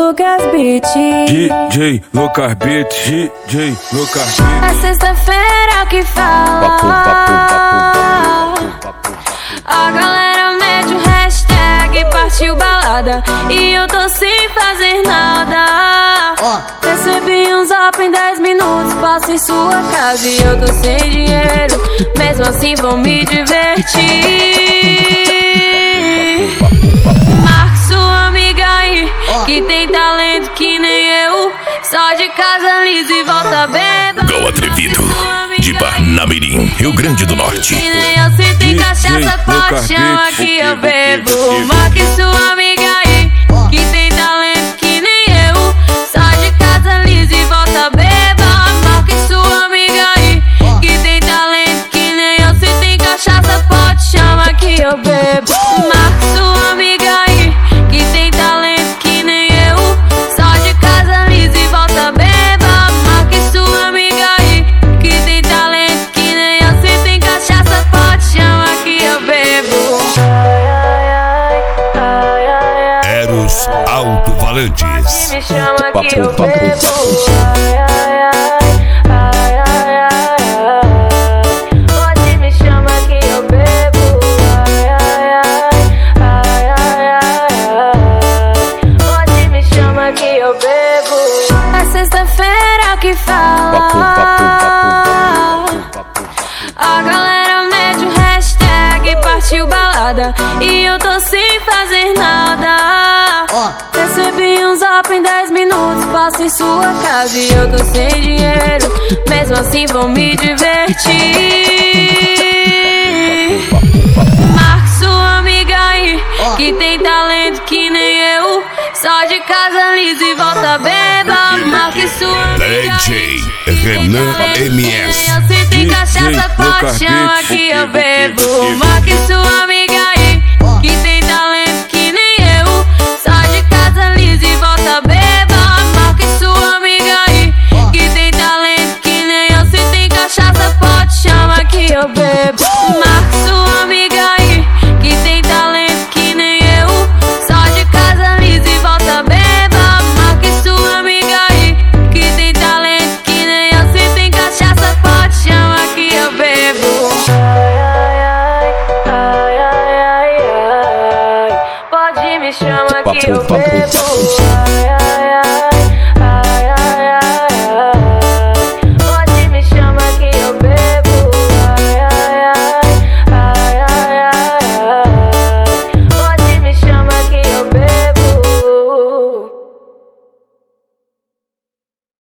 Lucas Beat. DJ Lucas Beat, DJ Lucas Beat. A sexta-feira é o que fala. A galera mete o hashtag partiu balada e eu tô sem fazer nada. Recebi um zap em 10 minutos, passo em sua casa e eu tô sem dinheiro. Mesmo assim vou me divertir. Marque sua amiga aí, que tem talento que nem eu. Só de casa lisa e volta beba. Gal Atrevido, de Parnamirim, Rio Grande do Norte. Que nem eu, se tem cachaça, pode chamar que eu bebo. Marque sua amiga aí, que tem talento que nem eu. Só de casa lisa e volta beba. Marque sua amiga aí, que tem talento que nem eu. Se tem cachaça, pode chamar que eu bebo. Marque sua amiga aí, que tem talento que nem eu. Só de casa lisa e volta beba. Marque sua amiga aí, que tem talento que nem eu. Se tem cachaça, pode chamar que eu bebo. Eros Alto-Falantes. Me chama que eu bebo. Pode me chamar que eu bebo. Pode me chamar que eu bebo. A sexta-feira é o que fala. A galera mete o hashtag partiu balada e eu tô sem fazer nada. Recebi um zap em 10 minutos, passo em sua casa e eu tô sem dinheiro. Mesmo assim vou me divertir. Marque sua amiga aí, que tem talento que nem eu. Só de casa lisa e volta beba. Marque sua amiga aí, DJ Renan MS. se tem cachaça, pode chamar que eu bebo. Marque sua amiga aí, que tem talento que nem eu. Só de casa lisa e volta beba. Marque sua amiga aí, que tem talento que nem eu. Se tem cachaça, pode chamar que eu bebo. Marque sua amiga aí, que tem talento que nem eu. Só de casa lisa e volta beba. Marque sua amiga aí, que tem talento que nem eu. Se tem cachaça, pode chamar que eu bebo. Pode me chamar que eu bebo.